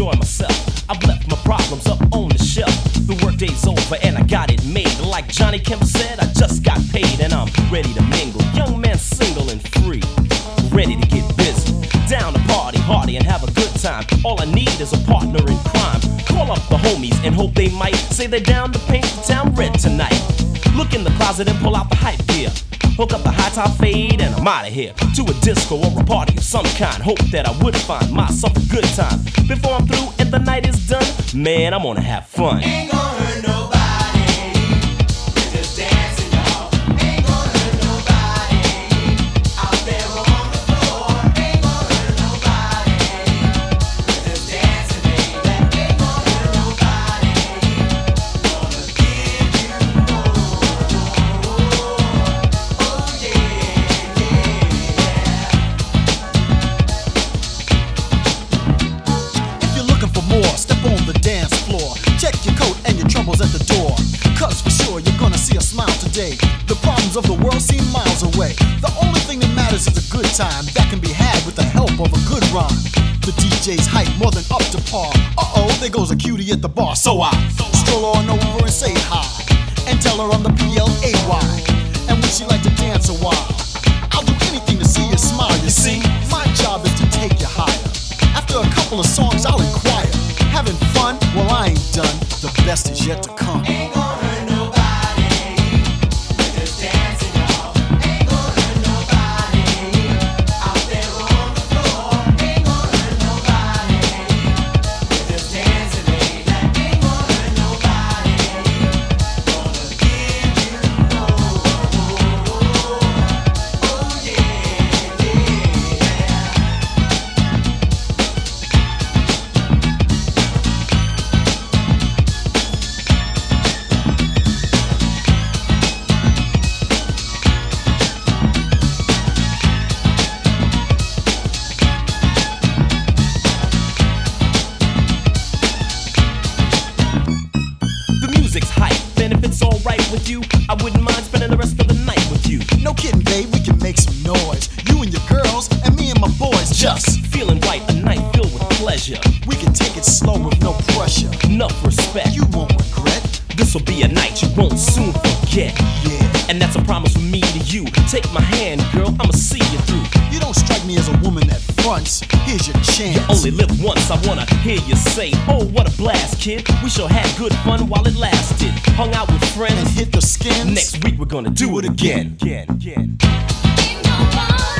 enjoy myself. I've left my problems up on the shelf. The workday's over and I got it made. Like Johnny Kemp said, I just got paid and I'm ready to mingle. Young man, single and free, ready to get busy. Down to party, hardy and have a good time. All I need is a partner in crime. Call up the homies and hope they might say they're down to paint the town red tonight. Look in the closet and pull out the hype gear. Hook up the high top fade and I'm out of here. To a disco or a party of some kind. Hope that I would find myself a good time. Before I'm through and the night is done, man, I'm gonna have fun. Ain't gonna hurt nobody. We're just dancing, y'all. Ain't gonna hurt nobody. Out there on the floor. Ain't gonna hurt nobody. We're just dancing, baby. Ain't gonna hurt nobody. Gonna give you more. Oh yeah, yeah. If you're looking for more, step on the dance floor. Check your coat and your troubles at the door. Cause for sure you're gonna see a smile today. The problems of the world seem miles away. The only thing that matters is a good time that can be had with the help of a good rhyme. The DJ's hype more than up to par. Uh-oh, there goes a cutie at the bar. So I stroll on over and say hi and tell her I'm the PLAY. And would she like to dance a while? I'll do anything to see you smile, you see. My job is to take you higher. After a couple of songs I'll inquire. Having fun? Well, I ain't done. The best is yet to come. Ain't gonna hurt nobody. We're just dancing, y'all. Ain't gonna hurt nobody. Out there on the floor. Ain't gonna hurt nobody. We're just dancing, baby. Ain't gonna hurt nobody. Gonna give you more. Oh yeah, yeah. The music's hype, and if it's alright with you, I wouldn't mind spending the rest of the night with you. No kidding, babe, we can make some noise. You and your girls, and me and my boys. Just Feeling right, a night filled with pleasure. we can take it slow with no pressure. Enough respect. You won't regret. This'll be a night you won't soon forget. Yeah. And that's a promise from me to you. Take my hand, girl, I'ma see you through. You don't strike me as a woman that fronts. Here's your chance. You only live once, I wanna hear you say, oh, what a blast, kid. We sure had good fun while it lasted. Hung out with and friends. hit the skins. Next week we're gonna do it again. Ain't nobody